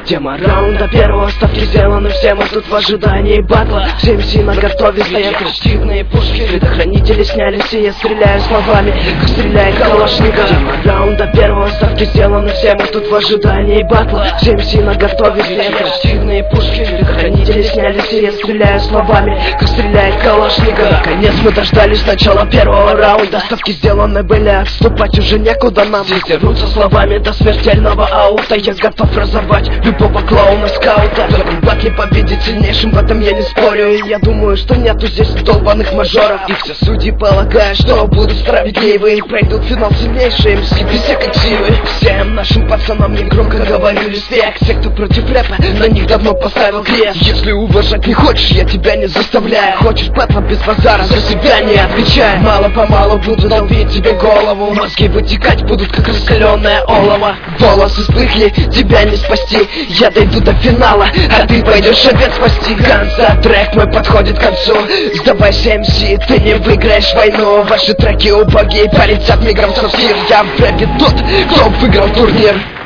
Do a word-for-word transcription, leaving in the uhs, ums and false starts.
Тема раунда первого, ставки сделаны, все мы тут в ожидании батла. Все эм си на готове, стоят реактивные пушки. Предохранители сняли, все я стреляю словами, как стреляет калашников. Тема раунда первого, ставки сделаны, все мы тут в ожидании батла. Все эм си на готове, стоят реактивные пушки. Предохранители сняли, все я стреляю словами, как стреляет калашников. Наконец мы дождались начала первого раунда. Ставки сделаны были, отступать уже некуда нам. Здесь дерутся словами до смертельного аута. Я готов разорвать любого клоуна-скаута. В этом батле победить сильнейшим, в этом я не спорю. И я думаю, что нету здесь долбаных мажоров. И все судьи полагают, что будут справедливы и пройдут финал сильнейшие эм си без всякой силы. Всем нашим пацанам я громко говорю респект. Все, кто против рэпа, на них давно поставил крест. Если уважать не хочешь, я тебя не заставляю. Хочешь батла без базара, за себя не отвечай. Мало-помалу буду долбить тебе голову. Мозги вытекать будут, как раскаленное олово. Волосы вспыхли, тебя не спасти. Я дойду до финала, а ты пойдешь опять спасти. Конца трек мой подходит к концу. Сдавайся, эм си, ты не выиграешь войну. Ваши треки убогие, полетят мигом со всех. Я в рэпе тот, кто выиграл турнир.